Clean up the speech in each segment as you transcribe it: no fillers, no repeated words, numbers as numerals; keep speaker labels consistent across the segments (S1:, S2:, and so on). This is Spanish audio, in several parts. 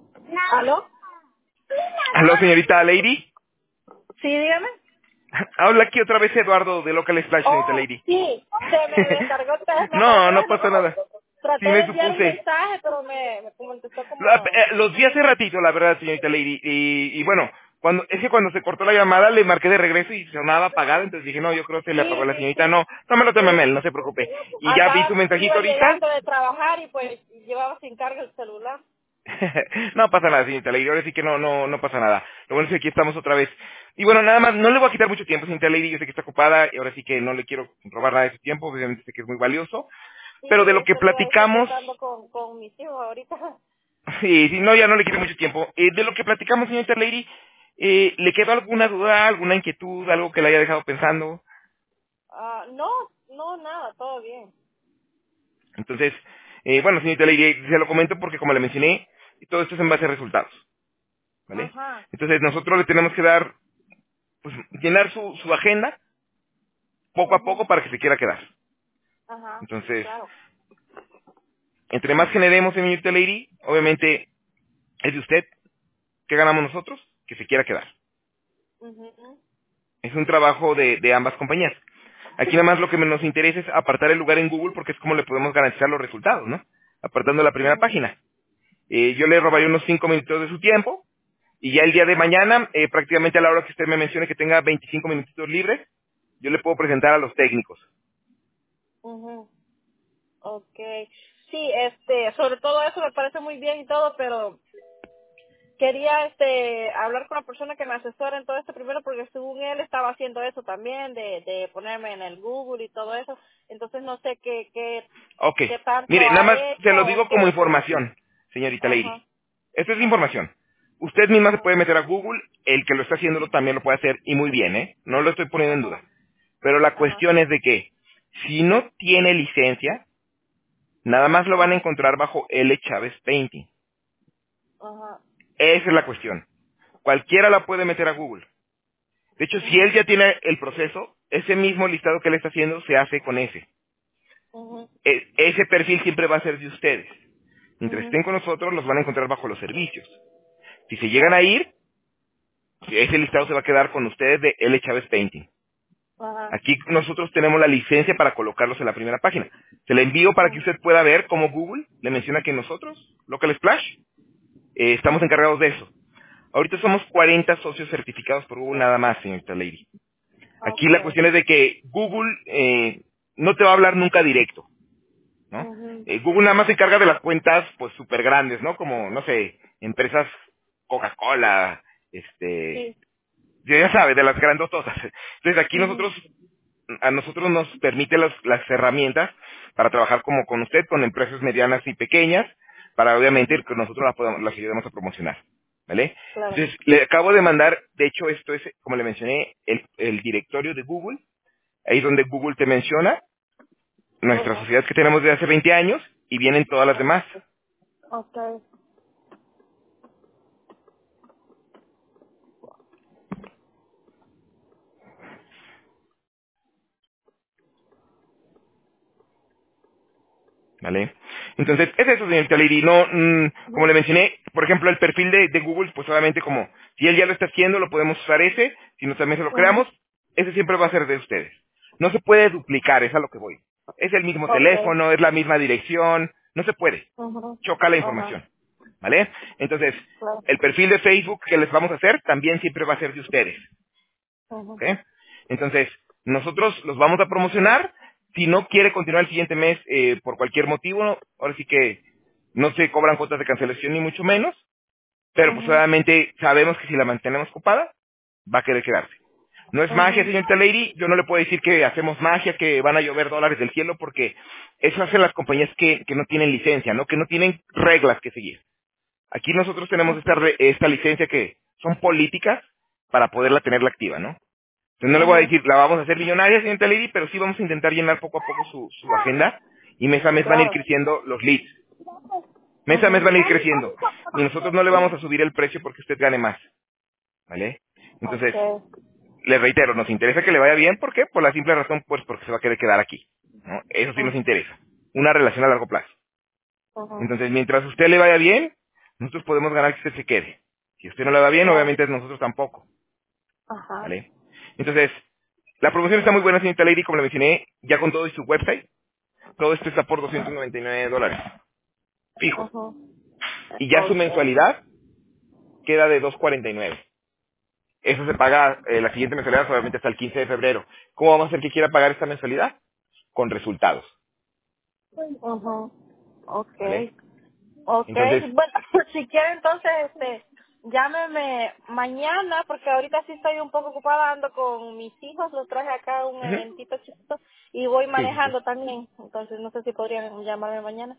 S1: ¿Aló?
S2: Aló, señorita Lady.
S1: Sí, dígame.
S2: Habla aquí otra vez Eduardo de Local Splash, señorita
S1: Oh,
S2: Lady.
S1: sí, se me descargó el teléfono para
S2: No,
S1: atrás.
S2: no pasa nada. Sí,
S1: Traté de
S2: me
S1: enviar un
S2: supuse.
S1: mensaje, pero me contestó como...
S2: Los vi hace ratito, la verdad, señorita Lady. Y bueno, cuando se cortó la llamada le marqué de regreso y sonaba apagada, entonces dije, no, yo creo que se le apagó
S1: Sí,
S2: a la
S1: sí,
S2: señorita.
S1: sí.
S2: No, no me lo tome
S1: Sí.
S2: mal, no se preocupe. Y ya vi su
S1: Acá
S2: mensajito
S1: iba
S2: ahorita.
S1: llegando de trabajar y pues llevaba sin carga el celular.
S2: No pasa nada, señorita Lady, ahora sí que no pasa nada. Lo bueno es que aquí estamos otra vez. Y bueno, nada más, no le voy a quitar mucho tiempo, señorita Lady, yo sé que está ocupada y ahora sí que no le quiero robar nada de su tiempo, obviamente sé que es muy valioso. Pero
S1: Sí,
S2: de lo que
S1: estoy
S2: platicamos,
S1: tratando con mis hijos ahorita.
S2: sí, no, ya no le quiero mucho tiempo. De lo que platicamos, señorita Lady, ¿le quedó alguna duda, alguna inquietud, algo que le haya dejado pensando?
S1: No, no, nada, todo bien.
S2: Entonces, bueno, señorita Lady, se lo comento porque como le mencioné, todo esto es en base a resultados, ¿vale?
S1: Ajá,
S2: Entonces nosotros le tenemos que dar, pues, llenar su agenda poco a
S1: ujú,
S2: poco para que se quiera quedar.
S1: ajá,
S2: Entonces,
S1: claro.
S2: entre más generemos, señorita Lady, obviamente es de usted que ganamos nosotros, que se quiera quedar.
S1: Ujú,
S2: Es un trabajo de ambas compañías. Aquí nada más lo que nos interesa es apartar el lugar en Google porque es como le podemos garantizar los resultados, ¿no? Apartando la primera
S1: ujú,
S2: página. Yo le robaría
S1: ajá,
S2: unos 5 minutos de su tiempo y ya el día de mañana, prácticamente a la hora que usted me mencione que tenga 25 minutitos libres, yo le puedo presentar a los técnicos.
S1: ujú. Okay, sí, sobre todo eso me parece muy bien y todo, pero quería, hablar con la persona que me asesora en todo esto primero, porque según él estaba haciendo eso también, de ponerme en el Google y todo eso, entonces no sé
S2: Ok.
S1: qué tanto
S2: Mire, nada
S1: ha
S2: más se
S1: hecho
S2: lo
S1: o
S2: digo como
S1: qué.
S2: información, señorita Lady.
S1: Ajá,
S2: Esto es
S1: ajá,
S2: información. Usted misma se
S1: ajá,
S2: puede meter a Google, el que lo está haciéndolo también lo puede hacer y muy bien, ¿eh? No lo estoy poniendo en duda.
S1: ajá,
S2: Pero la
S1: ajá,
S2: cuestión es de que si no tiene licencia, nada más lo van a
S1: ajá,
S2: encontrar bajo L. Chávez Painting.
S1: ajá,
S2: Esa es la cuestión. Cualquiera la puede meter a Google. De hecho, si él
S1: ajá,
S2: ya tiene el proceso, ese mismo listado que él está haciendo se hace con ese.
S1: ajá,
S2: Ese perfil siempre va a ser de ustedes. Mientras
S1: ajá,
S2: estén con nosotros, los van a encontrar bajo los servicios. Si se llegan a ir, ese listado se va a quedar con ustedes de L. Chávez Painting.
S1: ajá,
S2: Aquí nosotros tenemos la licencia para colocarlos en la primera página. Se la envío para que
S1: ajá,
S2: usted pueda ver cómo Google le menciona que nosotros, Local Splash, estamos encargados de eso. Ahorita somos 40 socios certificados por Google nada más, señorita Lady. Aquí la
S1: okay,
S2: cuestión es de que Google no te va a hablar nunca directo, ¿no?
S1: ajá,
S2: Google nada más se encarga de las cuentas, pues, súper grandes, ¿no? Como, no sé, empresas Coca-Cola,
S1: sí,
S2: ya sabe, de las grandotosas. Entonces aquí
S1: ajá,
S2: a nosotros nos permite las herramientas para trabajar como con usted, con empresas medianas y pequeñas, para obviamente
S1: ajá,
S2: que nosotros las ayudemos a promocionar. ¿Vale?
S1: claro,
S2: Entonces, le acabo de mandar, de hecho, esto es, como le mencioné, el directorio de Google, ahí es donde Google te menciona, nuestras
S1: ajá,
S2: sociedades que tenemos desde hace 20 años, y vienen todas las demás.
S1: okay,
S2: ¿Vale? Entonces, es eso, señorita Lady. No, como le mencioné, por ejemplo, el perfil de Google, pues obviamente como, si él ya lo está haciendo, lo podemos usar ese, si no también se lo
S1: ajá,
S2: creamos, ese siempre va a ser de ustedes. No se puede duplicar, es a lo que voy. Es el mismo
S1: okay,
S2: teléfono, es la misma dirección, no se puede.
S1: ajá,
S2: Choca la
S1: ajá,
S2: información. ¿Vale? Entonces,
S1: claro,
S2: el perfil de Facebook que les vamos a hacer también siempre va a ser de ustedes.
S1: ajá,
S2: ¿Ok? Entonces, nosotros los vamos a promocionar. Si no quiere continuar el siguiente mes por cualquier motivo, ahora sí que no se cobran cuotas de cancelación ni mucho menos, pero pues
S1: ajá,
S2: obviamente sabemos que si la mantenemos ocupada, va a querer quedarse. No es magia,
S1: ajá,
S2: señorita Lady, yo no le puedo decir que hacemos magia, que van a llover dólares del cielo, porque eso hacen las compañías que no tienen licencia, ¿no? Que no tienen reglas que seguir. Aquí nosotros tenemos
S1: ajá,
S2: esta licencia que son políticas para poderla tenerla activa, ¿no? Entonces, no le voy a
S1: ajá,
S2: decir, la vamos a hacer millonaria, señorita Lady, pero sí vamos a intentar llenar poco a poco su agenda y mes a mes van a ir
S1: claro,
S2: creciendo los leads. Mes a mes
S1: ajá,
S2: van a ir creciendo. Y nosotros no le vamos a subir el precio porque usted gane más. ¿Vale? Entonces,
S1: okay,
S2: le reitero, nos interesa que le vaya bien. ¿Por qué? Por la simple razón, pues porque se va a querer quedar aquí. ¿No? Eso sí nos
S1: ajá,
S2: interesa. Una relación a largo plazo.
S1: ajá,
S2: Entonces, mientras a usted le vaya bien, nosotros podemos ganar que usted se quede. Si a usted no le va bien,
S1: Oh,
S2: obviamente nosotros tampoco,
S1: ajá,
S2: ¿vale? Entonces, la promoción está muy buena, señorita Lady, como le mencioné, ya con todo y su website. Todo esto está por $299, fijo.
S1: ajá.
S2: Y ya su
S1: Okay.
S2: mensualidad queda de $249. Eso se paga, la siguiente mensualidad solamente hasta el 15 de febrero. ¿Cómo vamos a hacer que quiera pagar esta mensualidad? Con resultados,
S1: Ajá.
S2: ¿vale?
S1: Okay. Okay.
S2: Entonces,
S1: Bueno, si quiere entonces, llámeme mañana, porque ahorita sí estoy un poco ocupada, ando con mis hijos, los traje acá a un
S2: ujú,
S1: eventito chiquito y voy
S2: sí, sí, sí.
S1: manejando también. Entonces no sé si podrían llamarme mañana.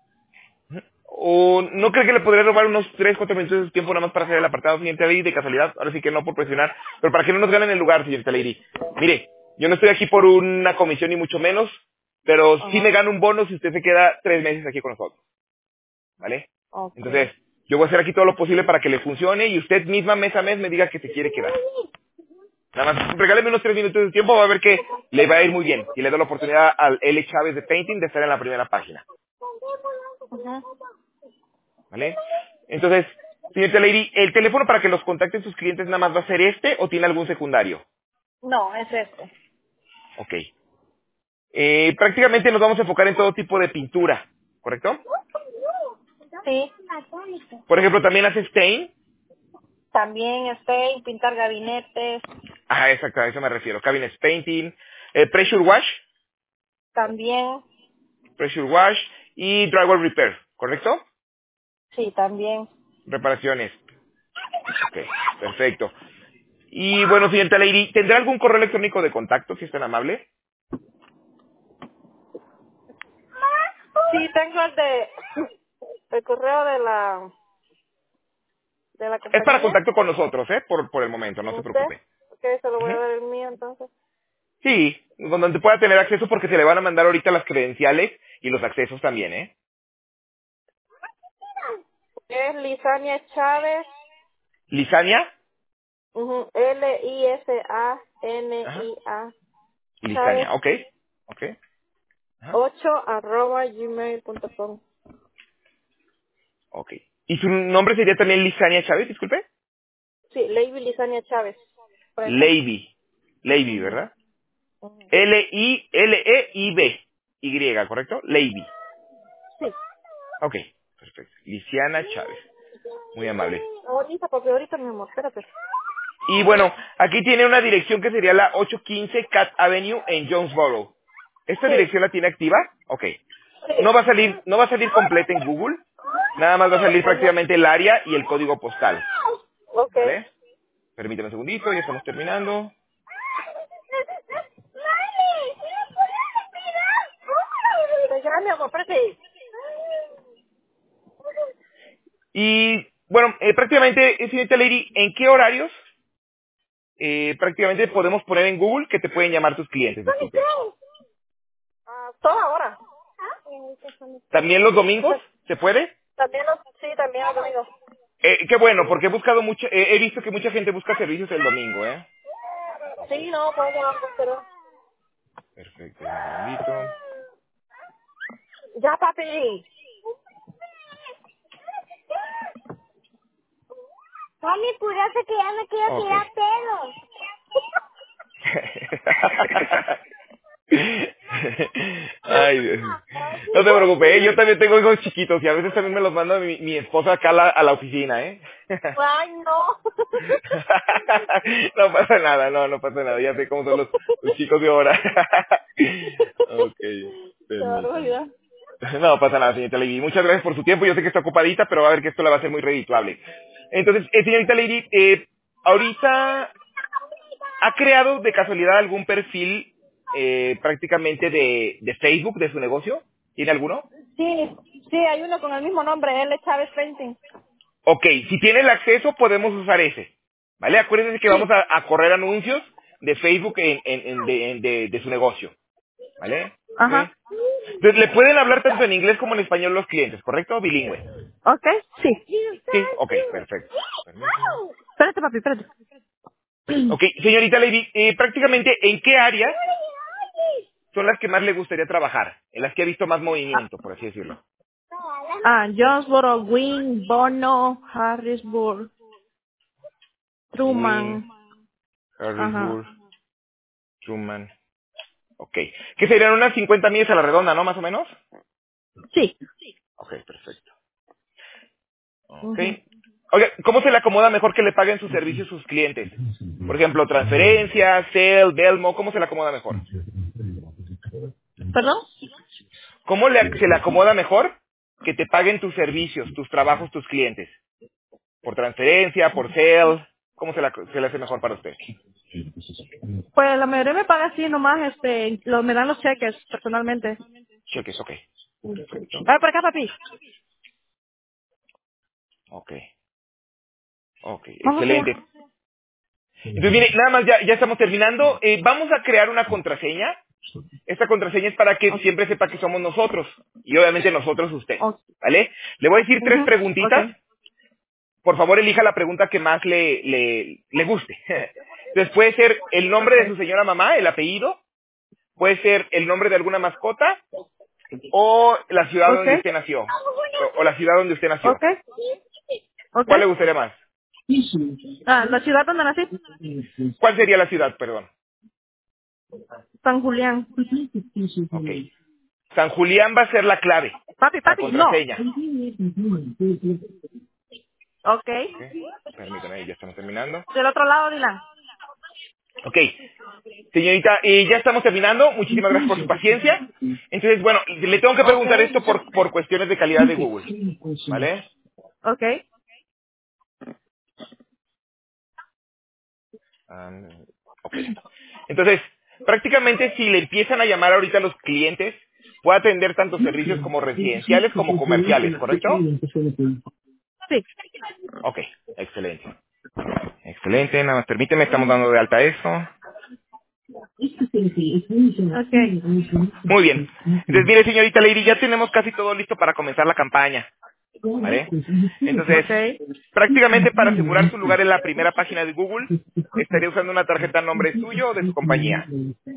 S2: ¿O no cree que le podría robar unos 3, 4 minutos de su tiempo nada más para hacer el apartado, señorita Lady, de casualidad? Ahora sí que no por presionar, pero para que no nos ganen el lugar, señorita Lady. Mire, yo no estoy aquí por una comisión ni mucho menos, pero sí me
S1: Ajá.
S2: gano un bono si usted se queda 3 meses aquí con nosotros, ¿vale?
S1: Okay.
S2: Entonces, yo voy a hacer aquí todo lo posible para que le funcione y usted misma mes a mes me diga que se quiere quedar. Nada más, regáleme unos 3 minutos de tiempo, va a ver que le va a ir muy bien. Y le doy la oportunidad al L. Chávez de Painting de estar en la primera página.
S1: Ajá.
S2: ¿Vale? Entonces, señorita Lady, ¿el teléfono para que los contacten sus clientes nada más va a ser este o tiene algún secundario?
S1: No, es este.
S2: Ok. Prácticamente nos vamos a enfocar en todo tipo de pintura, ¿correcto?
S1: Sí.
S2: Por ejemplo, también hace stain.
S1: También pintar gabinetes.
S2: Ah, exacto, a eso me refiero. Cabinet painting, pressure wash,
S1: También.
S2: pressure wash y drywall repair, ¿correcto?
S1: Sí, también.
S2: Reparaciones. Ok, perfecto. Y bueno, señorita Lady, ¿tendrá algún correo electrónico de contacto, si es tan amable?
S1: Sí, tengo el correo de la
S2: Es para
S1: compañía.
S2: contacto con nosotros, ¿eh? Por el momento, no se
S1: ¿Usted?
S2: preocupe.
S1: Ok, se lo voy a
S2: Ujú.
S1: dar el mío entonces.
S2: Sí, donde pueda tener acceso porque se le van a mandar ahorita las credenciales y los accesos también, ¿eh?
S1: Es Lisania Chávez.
S2: Lisania, ajá,
S1: Lisania Chávez
S2: Lisania, ok, ok, ajá,
S1: 8@gmail.com.
S2: ok. ¿Y su nombre sería también Lisania Chávez, disculpe?
S1: Sí, Lady Lisania Chávez. Prenda.
S2: Lady, Lady,
S1: Ujú,
S2: ¿verdad?
S1: ujú.
S2: L-I-L-E-I-B, Y, ¿correcto? Lady.
S1: Sí.
S2: Ok, perfecto. Lisiana Chávez, muy amable.
S1: Ahorita, porque ahorita, mi amor, espérate.
S2: Y bueno, aquí tiene una dirección que sería la 815 Cat Avenue en Jonesboro. ¿Esta
S1: Sí,
S2: dirección la tiene activa? Ok.
S1: sí.
S2: No va a salir completa en Google. Nada más va a salir
S1: Ajá.
S2: prácticamente el área y el código postal.
S1: Ok.
S2: ¿Vale? Permítame un segundito, ya estamos terminando.
S1: Ya, mi amor, espérate.
S2: Y bueno, prácticamente, señorita Lady, ¿en qué horarios prácticamente podemos poner en Google que te pueden llamar tus clientes? Disculpe.
S1: Toda hora.
S2: ¿También los domingos? ¿Se puede?
S1: Sí, también los domingos.
S2: Qué bueno, porque he buscado mucho, he visto que mucha gente busca servicios el domingo, ¿eh?
S1: Sí, no, podemos hacer.
S2: Perfecto, un segundito.
S1: Ya, papi. Mami, apúrate que ya me quiero
S2: Ok.
S1: tirar pelos.
S2: Ay, Dios. No te preocupes, yo también tengo hijos chiquitos y a veces también me los manda mi esposa acá a la oficina, ¿eh?
S1: Ay, no.
S2: No pasa nada, no pasa nada, ya sé cómo son los chicos de ahora. Ok,
S1: Qué
S2: permítame.
S1: barbaridad.
S2: No pasa nada, señorita Lady. Muchas gracias por su tiempo. Yo sé que está ocupadita, pero va a ver que esto la va a hacer muy redituable. Entonces, señorita Lady, ahorita ha creado de casualidad algún perfil prácticamente de Facebook de su negocio. ¿Tiene alguno?
S1: Sí, sí, hay uno con el mismo nombre, L. Chávez Painting.
S2: Ok, si tiene el acceso podemos usar ese. ¿Vale? Acuérdense que vamos
S1: Sí.
S2: a correr anuncios de Facebook de su negocio. ¿Vale? Ok.
S1: Ajá.
S2: Entonces, le pueden hablar tanto en inglés como en español los clientes, ¿correcto? Bilingüe.
S1: Ok, sí.
S2: Sí, ok, perfecto. Permítame.
S1: Espérate, papi, espérate.
S2: Ok, señorita Lady, prácticamente, ¿en qué áreas son las que más le gustaría trabajar? En las que ha visto más movimiento, por así decirlo.
S1: Jonesboro, Wynn, Bono, Harrisburg,
S2: Wynn,
S1: Truman. Ajá.
S2: Harrisburg, Truman. Ok. Que serían unas 50 millas a la redonda, ¿no? Más o menos.
S1: Sí.
S2: Ok, perfecto. Ok.
S1: Ujú.
S2: Oiga, ¿cómo se le acomoda mejor que le paguen sus servicios sus clientes? Por ejemplo, transferencia, Cel, Delmo, ¿cómo se le acomoda mejor?
S1: ¿Perdón?
S2: ¿Cómo se le acomoda mejor que te paguen tus servicios, tus trabajos, tus clientes? ¿Por transferencia, por Cel? ¿Cómo se le hace mejor para usted?
S1: Pues la mayoría me paga así nomás, me dan los cheques personalmente.
S2: Cheques, ok. Perfecto.
S1: Ah, por acá, papi.
S2: Ok. Ok,
S1: Vamos allá.
S2: excelente. Entonces, mire, nada más ya estamos terminando. Vamos a crear una contraseña. Esta contraseña es para que
S1: Ok.
S2: siempre sepa que somos nosotros. Y obviamente nosotros usted.
S1: Ok.
S2: ¿Vale? Le voy a decir tres
S1: Ujú. Ok.
S2: preguntitas. Por favor, elija la pregunta que más le guste. Entonces, puede ser el nombre
S1: Ok.
S2: de su señora mamá, el apellido. Puede ser el nombre de alguna mascota. O la ciudad
S1: Ok.
S2: donde usted nació. O la ciudad donde usted nació.
S1: Ok. Ok.
S2: ¿Cuál le gustaría más?
S1: La ciudad donde nací.
S2: ¿Cuál sería la ciudad, perdón?
S1: San Julián.
S2: Ok. San Julián va a ser la clave,
S1: Papi,
S2: la
S1: papi, no.
S2: contraseña.
S1: Ok.
S2: Ok. Permítame, ya estamos terminando.
S1: Del otro lado, Dylan.
S2: Ok. Señorita, ya estamos terminando. Muchísimas gracias por su paciencia. Entonces, bueno, le tengo que
S1: Ok.
S2: preguntar esto por cuestiones de calidad de Google. ¿Vale?
S1: Ok.
S2: Ah, ok. Entonces, prácticamente si le empiezan a llamar ahorita a los clientes, puede atender tanto servicios como residenciales como comerciales, ¿correcto?
S1: Sí.
S2: Ok, excelente. Excelente, nada más permíteme, estamos dando de alta eso.
S1: Ok.
S2: Muy bien. Entonces, mire, señorita Lady, ya tenemos casi todo listo para comenzar la campaña. ¿Vale? Entonces,
S1: Ok.
S2: prácticamente para asegurar su lugar en la primera página de Google, estaría usando una tarjeta a nombre suyo o de su compañía.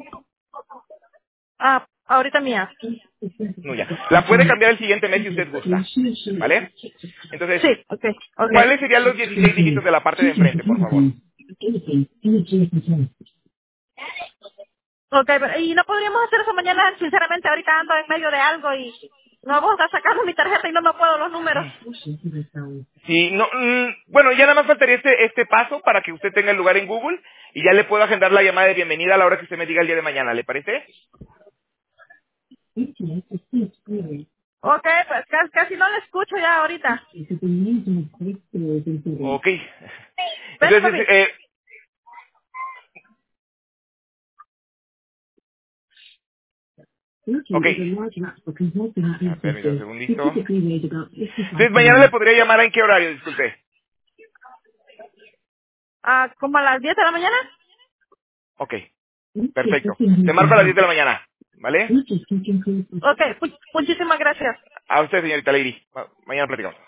S1: Ahorita mía.
S2: No, ya. La puede cambiar el siguiente mes si usted gusta. ¿Vale? Entonces,
S1: Sí. Ok. Ok.
S2: ¿cuáles serían los 16 dígitos de la parte de enfrente, por favor?
S1: Ok, y no podríamos hacer eso mañana, sinceramente ahorita ando en medio de algo y no voy a estar sacando mi tarjeta y no me puedo los números.
S2: Sí, no, bueno, ya nada más faltaría este paso para que usted tenga el lugar en Google y ya le puedo agendar la llamada de bienvenida a la hora que usted me diga el día de mañana, ¿le parece?
S1: Ok, pues casi no le escucho ya ahorita.
S2: Ok.
S1: Vente,
S2: Entonces,
S1: papi.
S2: ok. Permítame un segundito. Entonces, mañana le podría llamar en qué horario, disculpe.
S1: ¿Como a las 10 de la mañana?
S2: Ok, perfecto. Te marco a las 10 de la mañana, ¿vale?
S1: Ok, muchísimas gracias.
S2: A usted, señorita Lady. Mañana platicamos.